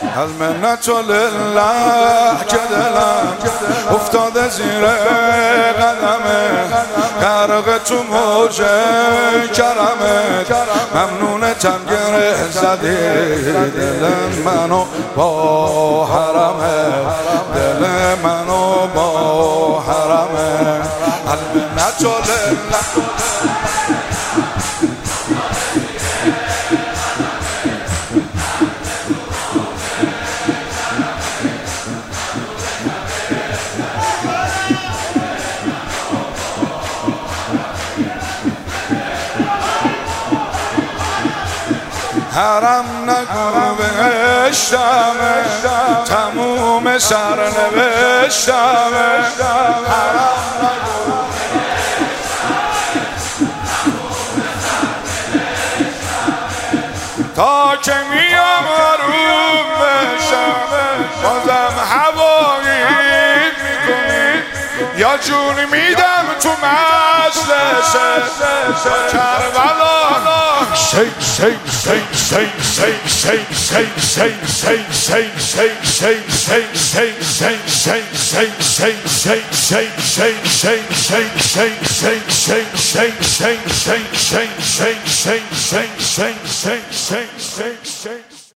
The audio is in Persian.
از منت لله که دلم افتاده زیر قدمه، غرق تو موج کرمت، ممنونتم گره زدی دل منو با حرمه، دل منو با حرمه. از منت لله حرم نگو بهشتمه، تموم سرنوشتمه. حرم نگو تا که میام آروم بشم، بازم هواییت میکنی یا جون میدم تو مجلسه کربلا. Shake